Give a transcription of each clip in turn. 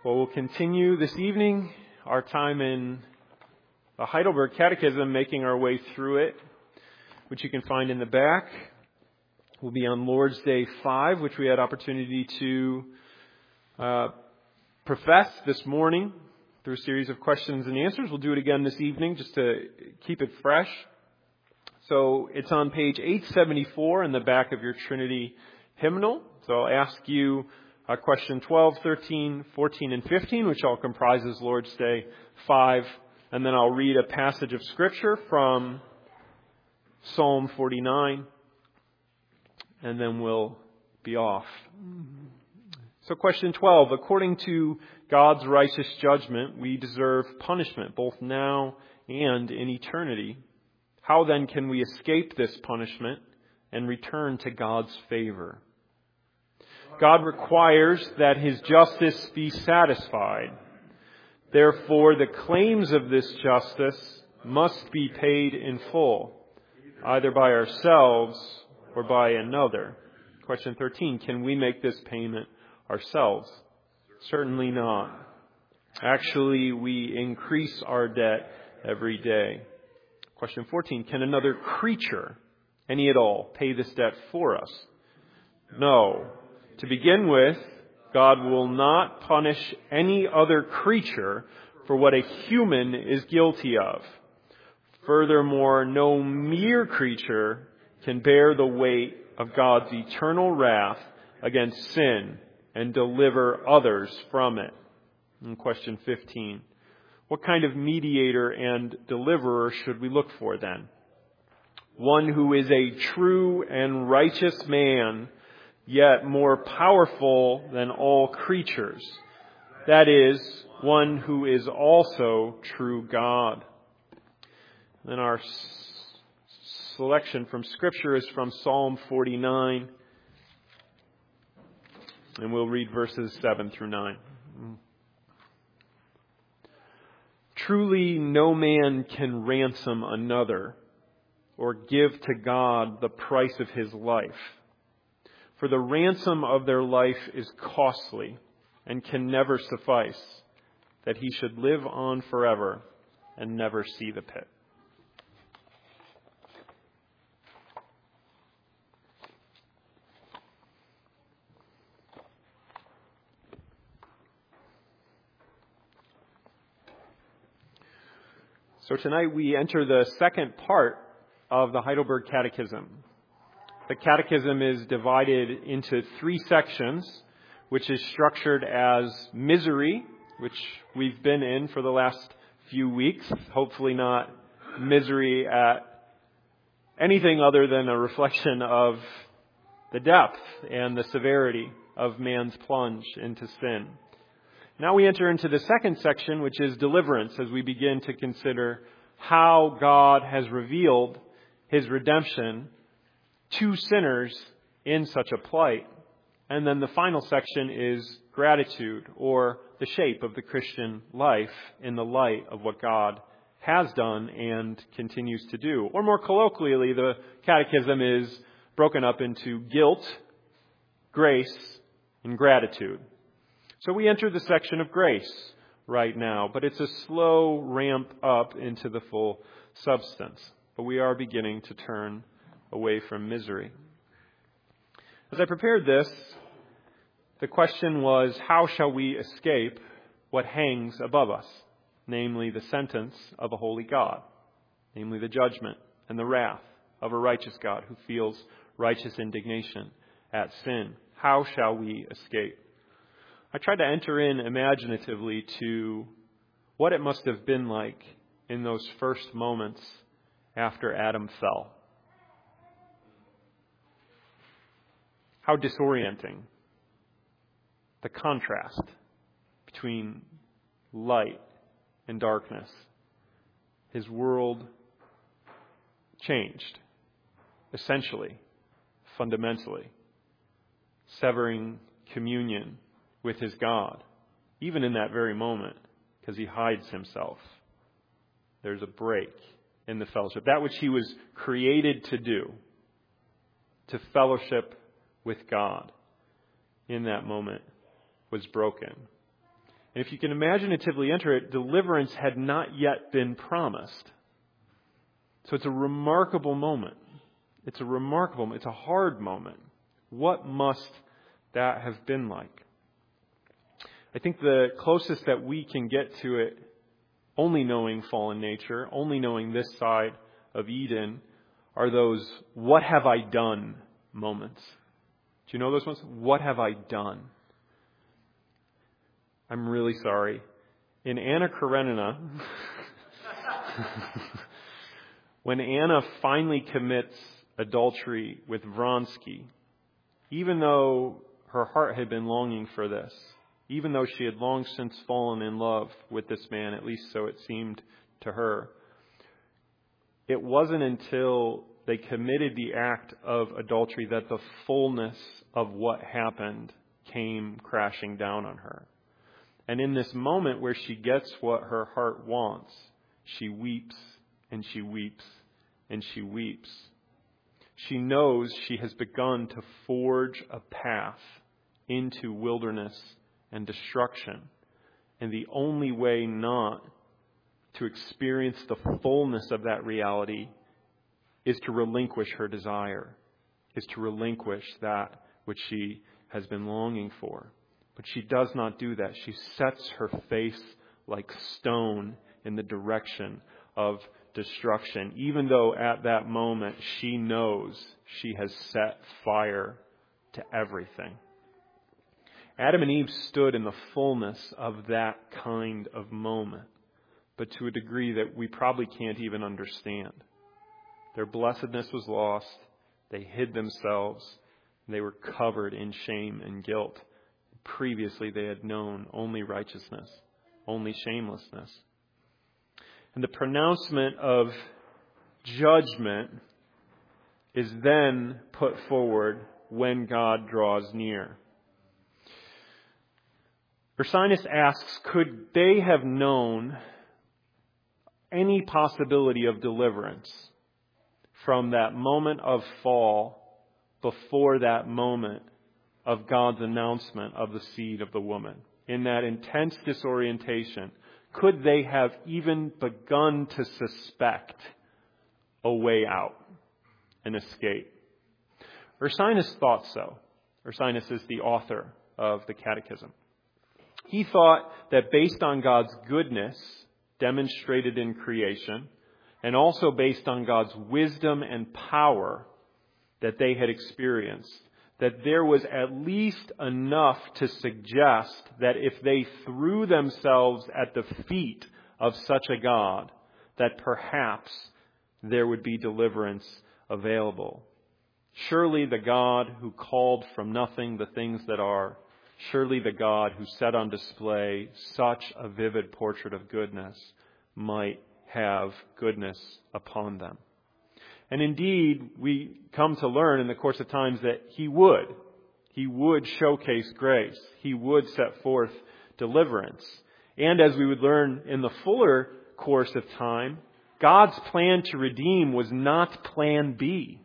Well, we'll continue this evening our time in the Heidelberg Catechism, making our way through it, which you can find in the back. We'll be on Lord's Day 5, which we had opportunity to profess this morning through a series of questions and answers. We'll do it again this evening just to keep it fresh. So it's on page 874 in the back of your Trinity hymnal. So I'll ask you question 12, 13, 14, and 15, which all comprises Lord's Day 5. And then I'll read a passage of Scripture from Psalm 49. And then we'll be off. So question 12, according to God's righteous judgment, we deserve punishment both now and in eternity. How then can we escape this punishment and return to God's favor? God requires that His justice be satisfied. Therefore, the claims of this justice must be paid in full, either by ourselves or by another. Question 13, can we make this payment ourselves? Certainly not. Actually, we increase our debt every day. Question 14, can another creature, any at all, pay this debt for us? No. To begin with, God will not punish any other creature for what a human is guilty of. Furthermore, no mere creature can bear the weight of God's eternal wrath against sin and deliver others from it. And question 15, what kind of mediator and deliverer should we look for then? One who is a true and righteous man, yet more powerful than all creatures. That is, one who is also true God. Then our selection from Scripture is from Psalm 49. And we'll read verses 7 through 9. Truly no man can ransom another or give to God the price of his life. For the ransom of their life is costly and can never suffice, that he should live on forever and never see the pit. So tonight we enter the second part of the Heidelberg Catechism. The Catechism is divided into 3 sections, which is structured as misery, which we've been in for the last few weeks. Hopefully not misery at anything other than a reflection of the depth and the severity of man's plunge into sin. Now we enter into the second section, which is deliverance, as we begin to consider how God has revealed His redemption to sinners in such a plight. And then the final section is gratitude, or the shape of the Christian life in the light of what God has done and continues to do. Or more colloquially, the Catechism is broken up into guilt, grace, and gratitude. So we enter the section of grace right now, but it's a slow ramp up into the full substance. But we are beginning to turn away from misery. As I prepared this, the question was, how shall we escape what hangs above us, namely the sentence of a holy God, namely the judgment and the wrath of a righteous God who feels righteous indignation at sin? How shall we escape? I tried to enter in imaginatively to what it must have been like in those first moments after Adam fell. How disorienting the contrast between light and darkness. His world changed, essentially, fundamentally, severing communion with his God, even in that very moment, because he hides himself. There's a break in the fellowship. That which he was created to do, to fellowship with God, in that moment was broken. And if you can imaginatively enter it, deliverance had not yet been promised. So it's a remarkable moment. It's a hard moment. What must that have been like? I think the closest that we can get to it, only knowing fallen nature, only knowing this side of Eden, are those "what have I done" moments. Do you know those ones? What have I done? I'm really sorry. In Anna Karenina, when Anna finally commits adultery with Vronsky, even though her heart had been longing for this, even though she had long since fallen in love with this man, at least so it seemed to her, it wasn't until they committed the act of adultery that the fullness of what happened came crashing down on her. And in this moment where she gets what her heart wants, she weeps and she weeps and she weeps. She knows she has begun to forge a path into wilderness and destruction. And the only way not to experience the fullness of that reality is to relinquish her desire, is to relinquish that which she has been longing for. But she does not do that. She sets her face like stone in the direction of destruction, even though at that moment she knows she has set fire to everything. Adam and Eve stood in the fullness of that kind of moment, but to a degree that we probably can't even understand. Their blessedness was lost. They hid themselves. They were covered in shame and guilt. Previously, they had known only righteousness, only shamelessness. And the pronouncement of judgment is then put forward when God draws near. Ursinus asks, could they have known any possibility of deliverance from that moment of fall before that moment of God's announcement of the seed of the woman? In that intense disorientation, could they have even begun to suspect a way out, an escape? Ursinus thought so. Ursinus is the author of the Catechism. He thought that based on God's goodness demonstrated in creation, and also based on God's wisdom and power that they had experienced, that there was at least enough to suggest that if they threw themselves at the feet of such a God, that perhaps there would be deliverance available. Surely the God who called from nothing the things that are, surely the God who set on display such a vivid portrait of goodness might have goodness upon them. And indeed, we come to learn in the course of times that He would showcase grace. He would set forth deliverance. And as we would learn in the fuller course of time, God's plan to redeem was not plan B.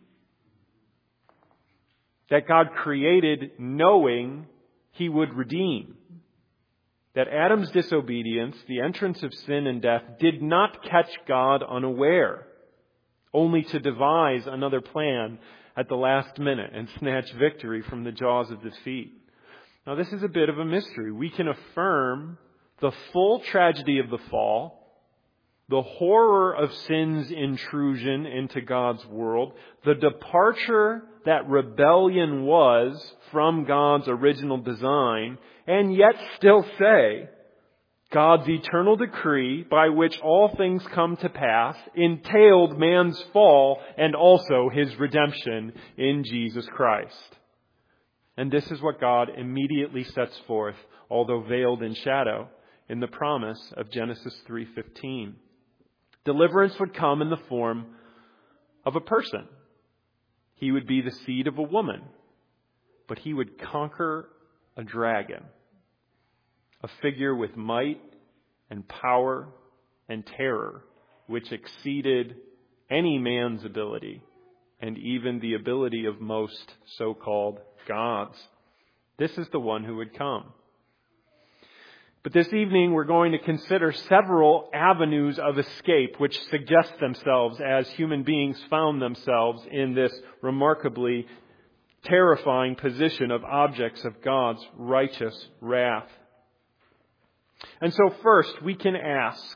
That God created knowing He would redeem. That Adam's disobedience, the entrance of sin and death, did not catch God unaware, only to devise another plan at the last minute and snatch victory from the jaws of defeat. Now, this is a bit of a mystery. We can affirm the full tragedy of the fall, the horror of sin's intrusion into God's world, the departure that rebellion was from God's original design, and yet still say God's eternal decree by which all things come to pass entailed man's fall and also His redemption in Jesus Christ. And this is what God immediately sets forth, although veiled in shadow, in the promise of Genesis 3:15. Deliverance would come in the form of a person. He would be the seed of a woman, but he would conquer a dragon, a figure with might and power and terror, which exceeded any man's ability and even the ability of most so-called gods. This is the one who would come. But this evening we're going to consider several avenues of escape which suggest themselves as human beings found themselves in this remarkably terrifying position of objects of God's righteous wrath. And so first we can ask,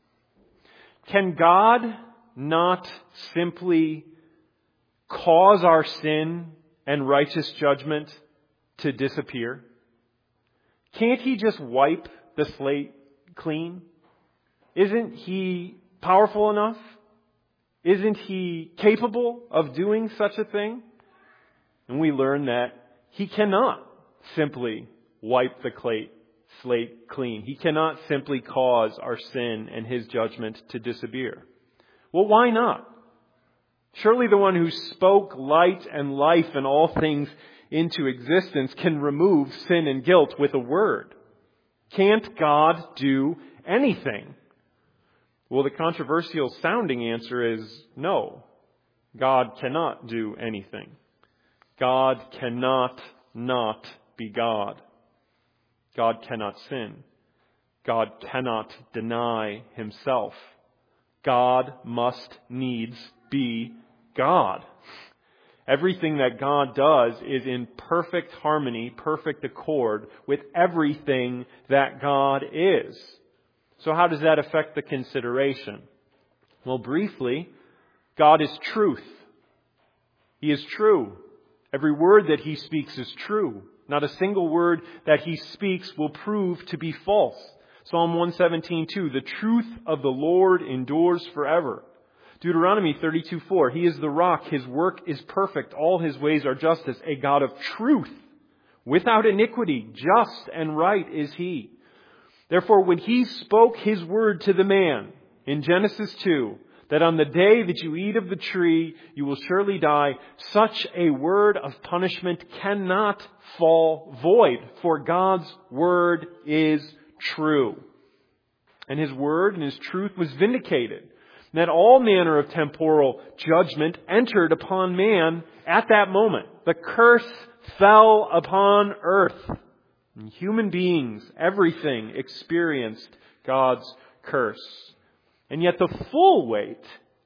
can God not simply cause our sin and righteous judgment to disappear? Can't He just wipe the slate clean? Isn't He powerful enough? Isn't He capable of doing such a thing? And we learn that He cannot simply wipe the slate clean. He cannot simply cause our sin and His judgment to disappear. Well, why not? Surely the one who spoke light and life and all things into existence can remove sin and guilt with a word. Can't God do anything? Well, the controversial sounding answer is no. God cannot do anything. God cannot not be God. God cannot sin. God cannot deny Himself. God must needs be God. Everything that God does is in perfect harmony, perfect accord with everything that God is. So how does that affect the consideration? Well, briefly, God is truth. He is true. Every word that He speaks is true. Not a single word that He speaks will prove to be false. Psalm 117:2, the truth of the Lord endures forever. Deuteronomy 32:4, He is the rock, His work is perfect, all His ways are justice, a God of truth, without iniquity, just and right is He. Therefore, when He spoke His word to the man in Genesis 2, that on the day that you eat of the tree, you will surely die, such a word of punishment cannot fall void, for God's word is true. And His word and His truth was vindicated. That all manner of temporal judgment entered upon man at that moment. The curse fell upon earth. And human beings, everything experienced God's curse. And yet the full weight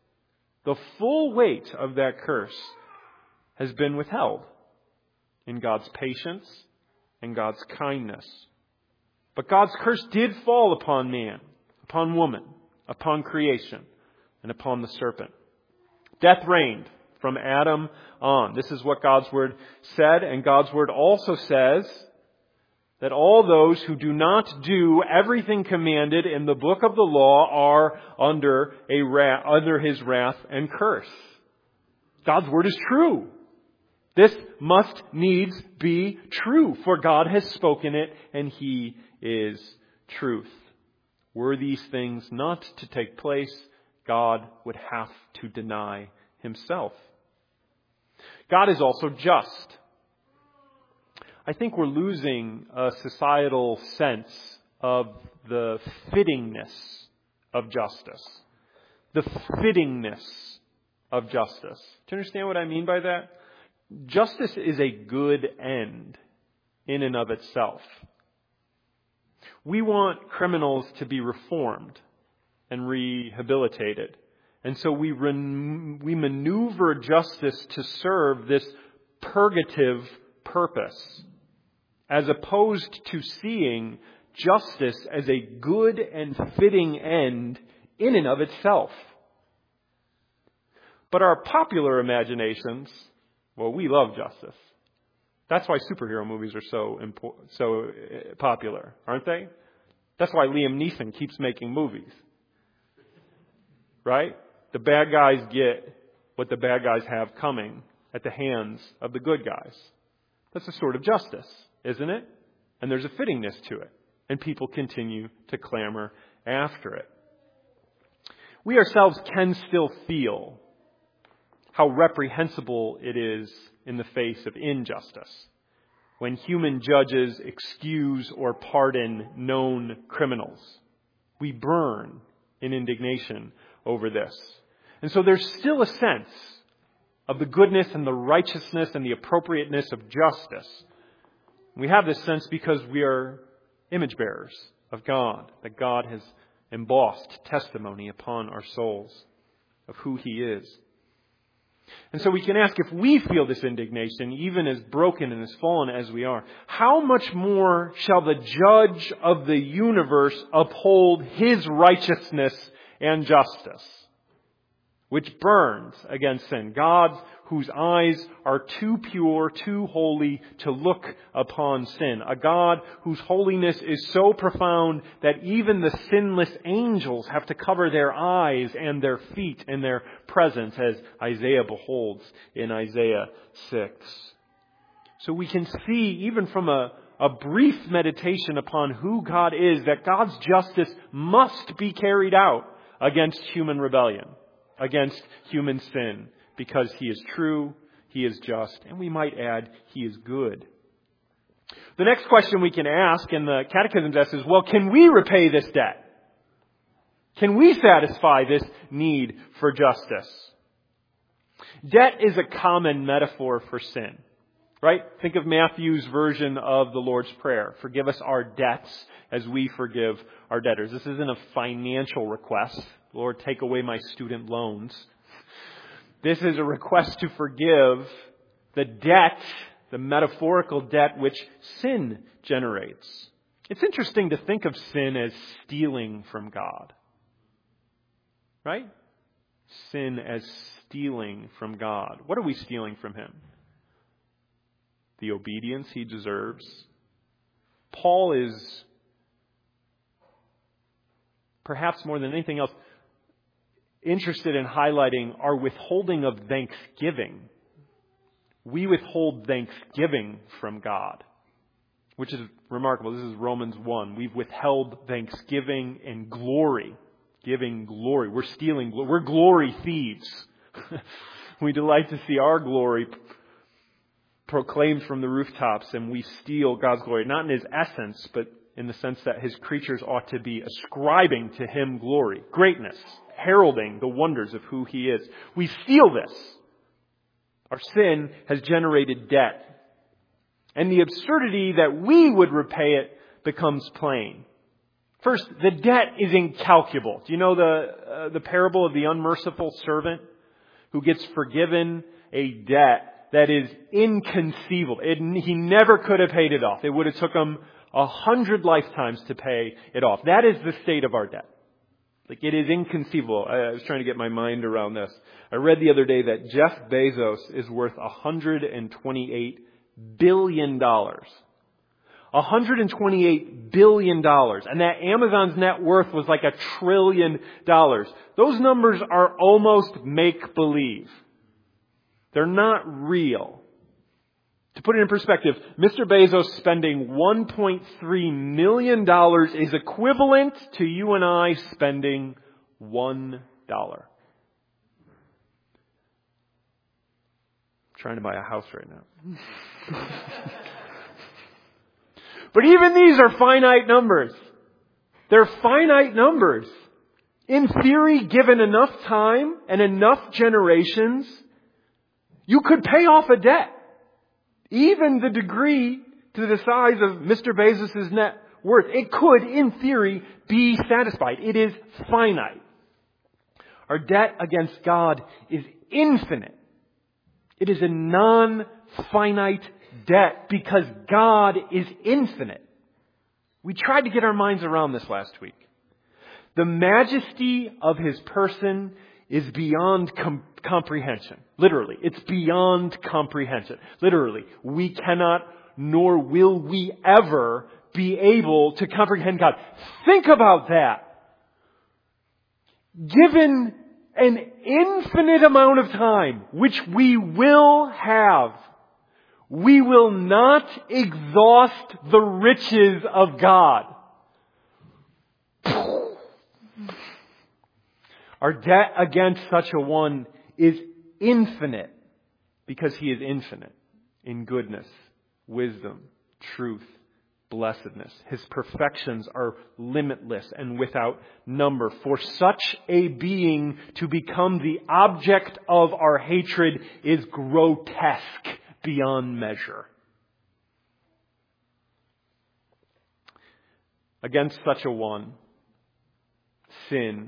of that curse has been withheld in God's patience and God's kindness. But God's curse did fall upon man, upon woman, upon creation, and upon the serpent. Death reigned from Adam on. This is what God's Word said, and God's Word also says that all those who do not do everything commanded in the book of the law are under His wrath and curse. God's Word is true. This must needs be true, for God has spoken it, and He is truth. Were these things not to take place, God would have to deny Himself. God is also just. I think we're losing a societal sense of the fittingness of justice. The fittingness of justice. Do you understand what I mean by that? Justice is a good end in and of itself. We want criminals to be reformed and rehabilitated. And so we maneuver justice to serve this purgative purpose, as opposed to seeing justice as a good and fitting end in and of itself. But our popular imaginations, well, we love justice. That's why superhero movies are so popular, aren't they? That's why Liam Neeson keeps making movies. Right? The bad guys get what the bad guys have coming at the hands of the good guys. That's a sort of justice, isn't it? And there's a fittingness to it. And people continue to clamor after it. We ourselves can still feel how reprehensible it is in the face of injustice when human judges excuse or pardon known criminals. We burn in indignation over this. And so there's still a sense of the goodness and the righteousness and the appropriateness of justice. We have this sense because we are image bearers of God, that God has embossed testimony upon our souls of who He is. And so we can ask, if we feel this indignation, even as broken and as fallen as we are, how much more shall the Judge of the universe uphold His righteousness and justice, which burns against sin? God, whose eyes are too pure, too holy to look upon sin. A God whose holiness is so profound that even the sinless angels have to cover their eyes and their feet in their presence, as Isaiah beholds in Isaiah 6. So we can see, even from a brief meditation upon who God is, that God's justice must be carried out against human rebellion, against human sin, because He is true, He is just, and we might add, He is good. The next question we can ask, and the Catechism asks, is, well, can we repay this debt? Can we satisfy this need for justice? Debt is a common metaphor for sin, right? Think of Matthew's version of the Lord's Prayer. Forgive us our debts as we forgive our debtors. This isn't a financial request. Lord, take away my student loans. This is a request to forgive the debt, the metaphorical debt which sin generates. It's interesting to think of sin as stealing from God. Right? Sin as stealing from God. What are we stealing from Him? The obedience He deserves. Paul is, perhaps more than anything else, interested in highlighting our withholding of thanksgiving. We withhold thanksgiving from God, which is remarkable. This is Romans 1. We've withheld thanksgiving and glory, giving glory. We're stealing. We're glory thieves. We delight to see our glory proclaimed from the rooftops, and we steal God's glory, not in His essence, but in the sense that His creatures ought to be ascribing to Him glory, greatness, heralding the wonders of who He is. We steal this. Our sin has generated debt. And the absurdity that we would repay it becomes plain. First, the debt is incalculable. Do you know the parable of the unmerciful servant who gets forgiven a debt that is inconceivable? He never could have paid it off. It would have took him 100 lifetimes to pay it off. That is the state of our debt. Like, it is inconceivable. I was trying to get my mind around this. I read the other day that Jeff Bezos is worth $128 billion. $128 billion. And that Amazon's net worth was like $1 trillion. Those numbers are almost make-believe. They're not real. To put it in perspective, Mr. Bezos spending $1.3 million is equivalent to you and I spending $1. I'm trying to buy a house right now. But even these are finite numbers. They're finite numbers. In theory, given enough time and enough generations, you could pay off a debt. Even the degree to the size of Mr. Bezos' net worth. It could, in theory, be satisfied. It is finite. Our debt against God is infinite. It is a non-finite debt because God is infinite. We tried to get our minds around this last week. The majesty of His person is beyond comprehension. Literally, it's beyond comprehension. Literally, we cannot, nor will we ever be able to comprehend God. Think about that. Given an infinite amount of time, which we will have, we will not exhaust the riches of God. Our debt against such a one is infinite because He is infinite in goodness, wisdom, truth, blessedness. His perfections are limitless and without number. For such a being to become the object of our hatred is grotesque beyond measure. against such a one, sin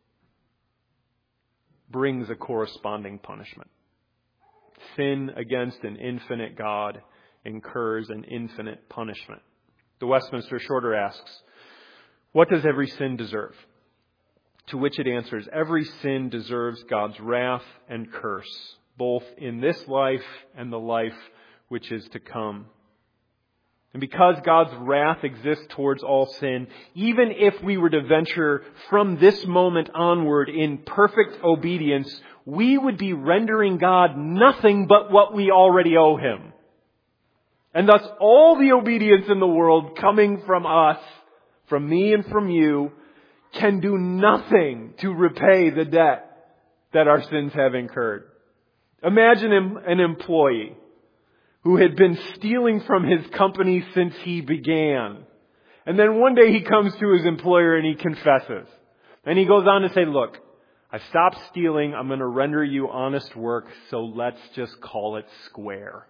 brings a corresponding punishment. Sin against an infinite God incurs an infinite punishment. The Westminster Shorter asks, what does every sin deserve? To which it answers, every sin deserves God's wrath and curse, both in this life and the life which is to come. And because God's wrath exists towards all sin, even if we were to venture from this moment onward in perfect obedience, we would be rendering God nothing but what we already owe Him. And thus all the obedience in the world coming from us, from me and from you, can do nothing to repay the debt that our sins have incurred. Imagine an employee who had been stealing from his company since he began. And then one day he comes to his employer and he confesses. And he goes on to say, look, I stopped stealing. I'm going to render you honest work. So let's just call it square.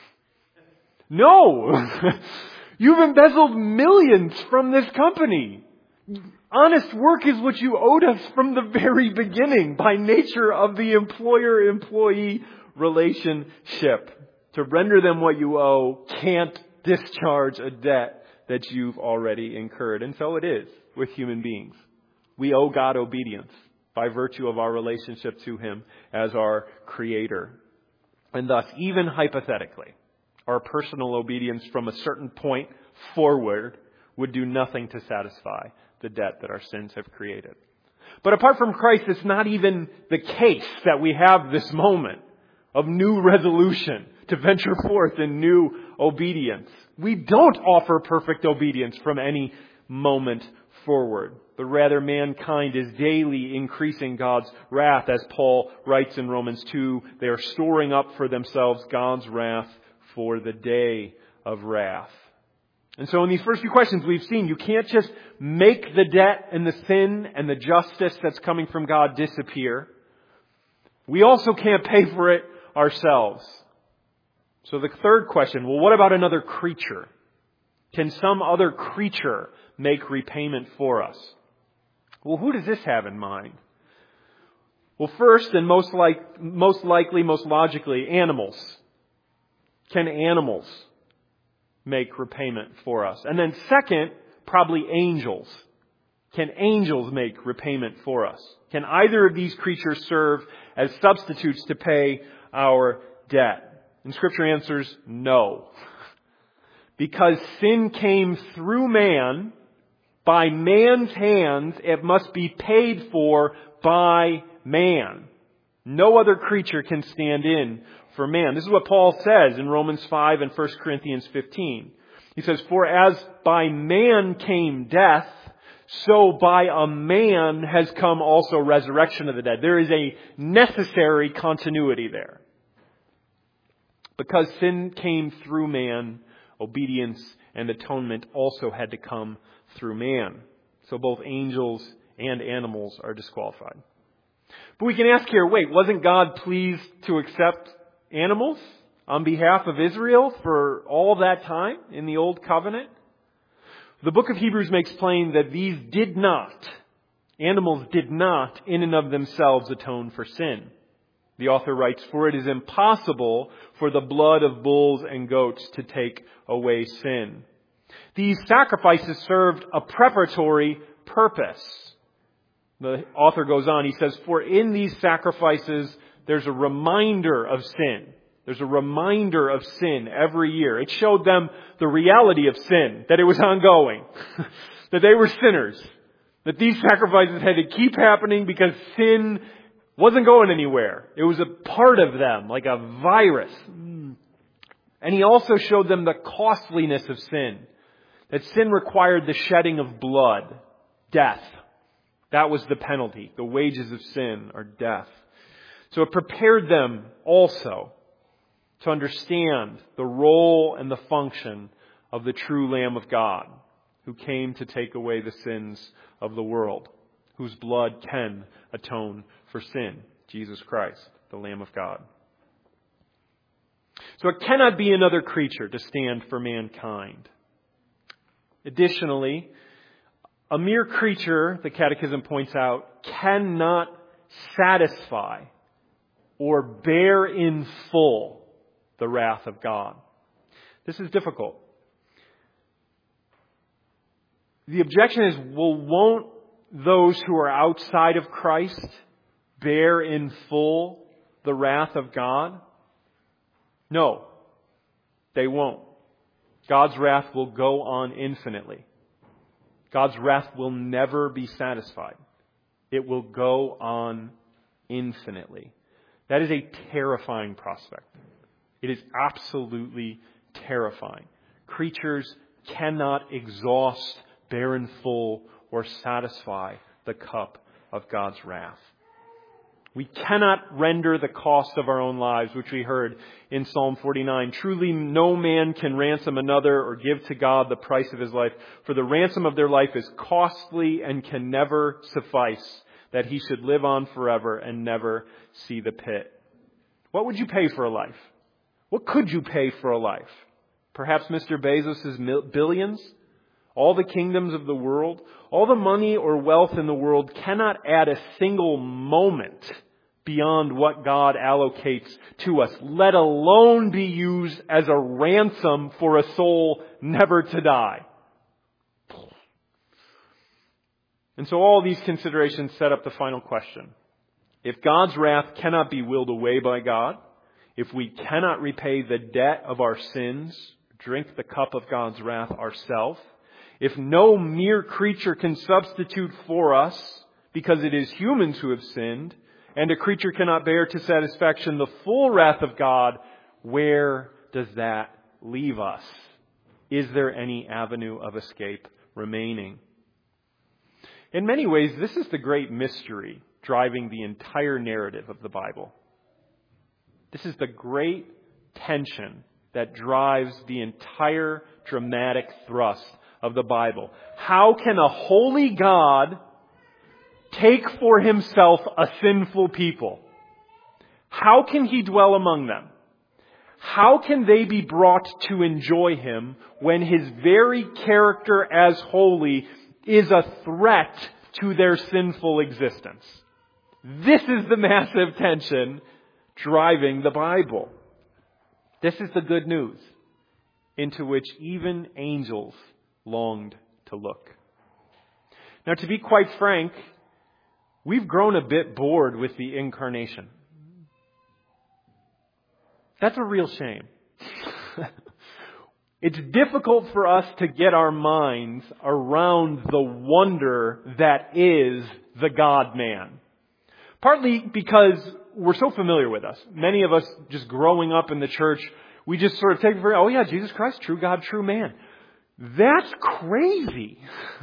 No! You've embezzled millions from this company. Honest work is what you owed us from the very beginning by nature of the employer-employee relationship. To render them what you owe can't discharge a debt that you've already incurred. And so it is with human beings. We owe God obedience by virtue of our relationship to Him as our Creator. And thus, even hypothetically, our personal obedience from a certain point forward would do nothing to satisfy the debt that our sins have created. But apart from Christ, it's not even the case that we have this moment of new resolution to venture forth in new obedience. We don't offer perfect obedience from any moment forward, but rather mankind is daily increasing God's wrath. As Paul writes in Romans 2, they are storing up for themselves God's wrath for the day of wrath. And so in these first few questions we've seen, you can't just make the debt and the sin and the justice that's coming from God disappear. We also can't pay for it ourselves. So the third question, well, what about another creature? Can some other creature make repayment for us? Well, who does this have in mind? Well, first and most logically, animals. Can animals make repayment for us? And then second, probably angels. Can angels make repayment for us? Can either of these creatures serve as substitutes to pay our debt? And Scripture answers no. Because sin came through man, by man's hands, it must be paid for by man. No other creature can stand in for man. This is what Paul says in Romans 5 and 1 Corinthians 15. He says, for as by man came death, so by a man has come also resurrection of the dead. There is a necessary continuity there. Because sin came through man, obedience and atonement also had to come through man. So both angels and animals are disqualified. But we can ask here, wait, wasn't God pleased to accept animals on behalf of Israel for all that time in the Old Covenant? The book of Hebrews makes plain that animals did not in and of themselves atone for sin. The author writes, for it is impossible for the blood of bulls and goats to take away sin. These sacrifices served a preparatory purpose. The author goes on, he says, for in these sacrifices there's a reminder of sin. There's a reminder of sin every year. It showed them the reality of sin, that it was ongoing, that they were sinners, that these sacrifices had to keep happening because sin wasn't going anywhere. It was a part of them, like a virus. And he also showed them the costliness of sin, that sin required the shedding of blood, death. That was the penalty. The wages of sin are death. So it prepared them also to understand the role and the function of the true Lamb of God, who came to take away the sins of the world, whose blood can atone for sin, Jesus Christ, the Lamb of God. So it cannot be another creature to stand for mankind. Additionally, A mere creature, the Catechism points out, cannot satisfy or bear in full the wrath of God. This is difficult. The objection is, well, won't those who are outside of Christ bear in full the wrath of God? No, they won't. God's wrath will go on infinitely. God's wrath will never be satisfied. It will go on infinitely. That is a terrifying prospect. It is absolutely terrifying. Creatures cannot exhaust, bear in full, or satisfy the cup of God's wrath. We cannot render the cost of our own lives, which we heard in Psalm 49. Truly no man can ransom another or give to God the price of his life, for the ransom of their life is costly and can never suffice, that he should live on forever and never see the pit. What would you pay for a life? What could you pay for a life? Perhaps Mr. Bezos' billions? All the kingdoms of the world? All the money or wealth in the world cannot add a single moment beyond what God allocates to us, let alone be used as a ransom for a soul never to die. And so all these considerations set up the final question. If God's wrath cannot be willed away by God, if we cannot repay the debt of our sins, drink the cup of God's wrath ourselves, if no mere creature can substitute for us, because it is humans who have sinned, and a creature cannot bear to satisfaction the full wrath of God, where does that leave us? Is there any avenue of escape remaining? In many ways, this is the great mystery driving the entire narrative of the Bible. This is the great tension that drives the entire dramatic thrust of the Bible. How can a holy God take for himself a sinful people? How can he dwell among them? How can they be brought to enjoy him when his very character as holy is a threat to their sinful existence? This is the massive tension driving the Bible. This is the good news into which even angels longed to look. Now, to be quite frank, we've grown a bit bored with the incarnation. That's a real shame. It's difficult for us to get our minds around the wonder that is the God-man. Partly because we're so familiar with us. Many of us, just growing up in the church, we just sort of take it for, oh yeah, Jesus Christ, true God, true man. That's crazy.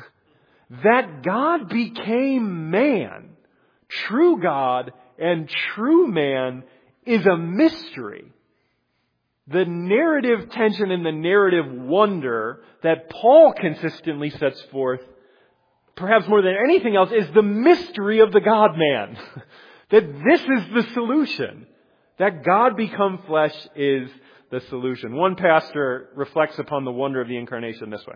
That God became man, true God and true man, is a mystery. The narrative tension and the narrative wonder that Paul consistently sets forth, perhaps more than anything else, is the mystery of the God-man. That this is the solution. That God become flesh is the solution. One pastor reflects upon the wonder of the incarnation this way.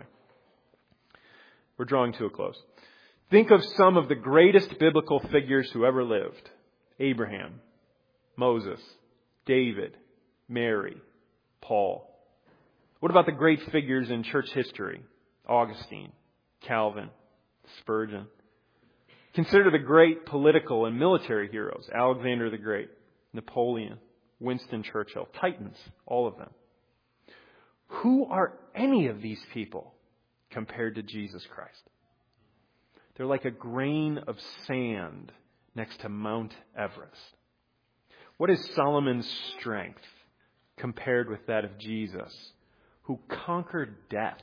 We're drawing to a close. Think of some of the greatest biblical figures who ever lived. Abraham, Moses, David, Mary, Paul. What about the great figures in church history? Augustine, Calvin, Spurgeon. Consider the great political and military heroes. Alexander the Great, Napoleon, Winston Churchill, Titans, all of them. Who are any of these people compared to Jesus Christ? They're like a grain of sand next to Mount Everest. What is Solomon's strength compared with that of Jesus, who conquered death?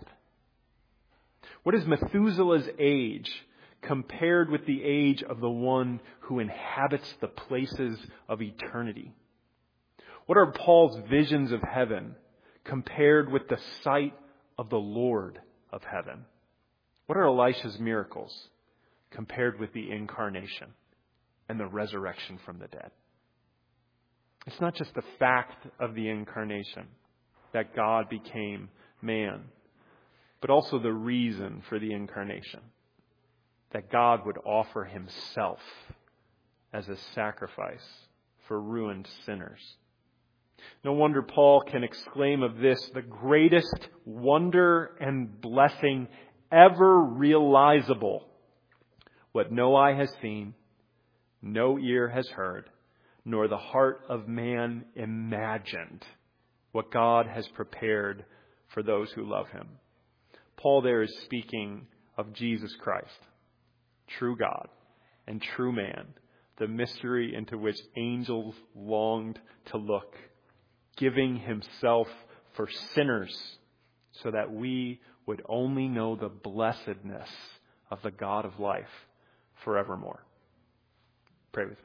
What is Methuselah's age compared with the age of the one who inhabits the places of eternity? What are Paul's visions of heaven compared with the sight of the Lord of heaven? What are Elisha's miracles compared with the incarnation and the resurrection from the dead? It's not just the fact of the incarnation, that God became man, but also the reason for the incarnation. that God would offer himself as a sacrifice for ruined sinners. No wonder Paul can exclaim of this, the greatest wonder and blessing ever realizable. What no eye has seen, no ear has heard, nor the heart of man imagined, what God has prepared for those who love him. Paul there is speaking of Jesus Christ, true God and true man, the mystery into which angels longed to look, giving himself for sinners so that we would only know the blessedness of the God of life forevermore. Pray with me.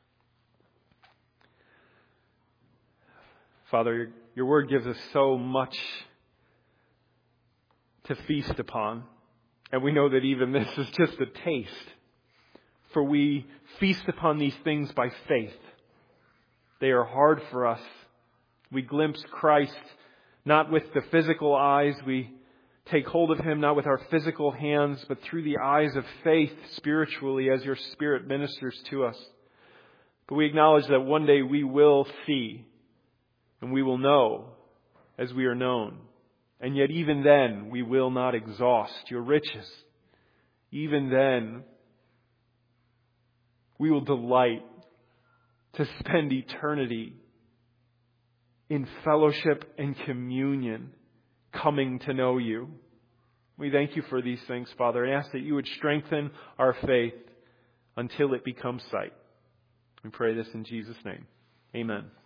Father, your word gives us so much to feast upon. And we know that even this is just a taste. For we feast upon these things by faith. They are hard for us. We glimpse Christ not with the physical eyes. We take hold of him not with our physical hands, but through the eyes of faith spiritually as your Spirit ministers to us. But we acknowledge that one day we will see and we will know as we are known. And yet even then we will not exhaust your riches. Even then we will delight to spend eternity in fellowship and communion, coming to know you. We thank you for these things, Father, and ask that you would strengthen our faith until it becomes sight. We pray this in Jesus' name. Amen.